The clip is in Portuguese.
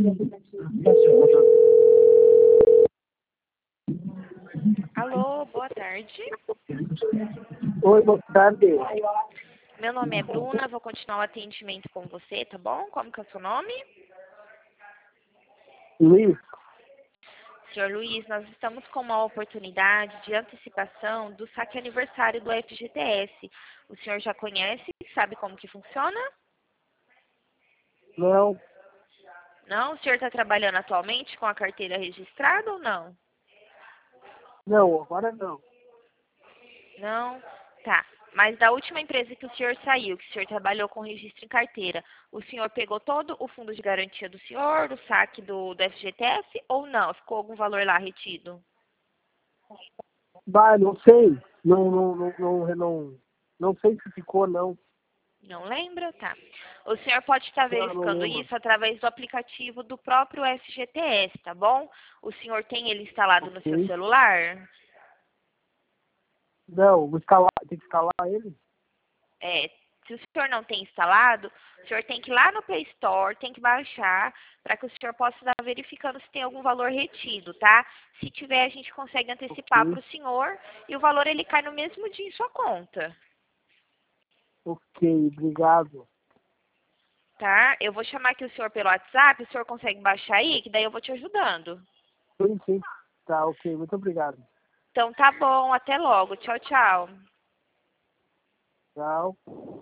Alô, boa tarde. Oi, boa tarde. Meu nome é Bruna, vou continuar o atendimento com você, tá bom? Como que é o seu nome? Luiz, Senhor Luiz, nós estamos com uma oportunidade de antecipação do saque aniversário do FGTS. O senhor já conhece? Sabe como que funciona? não, Não? O senhor está trabalhando atualmente com a carteira registrada ou não? não, agora não. Não? Tá. Mas da última empresa que o senhor saiu, que o senhor trabalhou com registro em carteira, o senhor pegou todo o fundo de garantia do senhor, do saque do FGTS ou não? Ficou algum valor lá retido? Vai, não sei. Não sei se ficou, não. Não lembra? Tá. O senhor pode estar Não verificando lembro. isso através do aplicativo do próprio FGTS, tá bom? O senhor tem ele instalado no seu Ok. celular? Não, vou escalar, tem que escalar ele? É, se o senhor não tem instalado, o senhor tem que ir lá no Play Store, tem que baixar, para que o senhor possa estar verificando se tem algum valor retido, tá? Se tiver, a gente consegue antecipar Ok, para o senhor e o valor ele cai no mesmo dia em sua conta, ok, obrigado. tá? Eu vou chamar aqui o senhor pelo WhatsApp, o senhor consegue baixar aí, que daí eu vou te ajudando. Sim, sim. Tá, ok, muito obrigado. Então tá bom, até logo. Tchau, tchau. Tchau.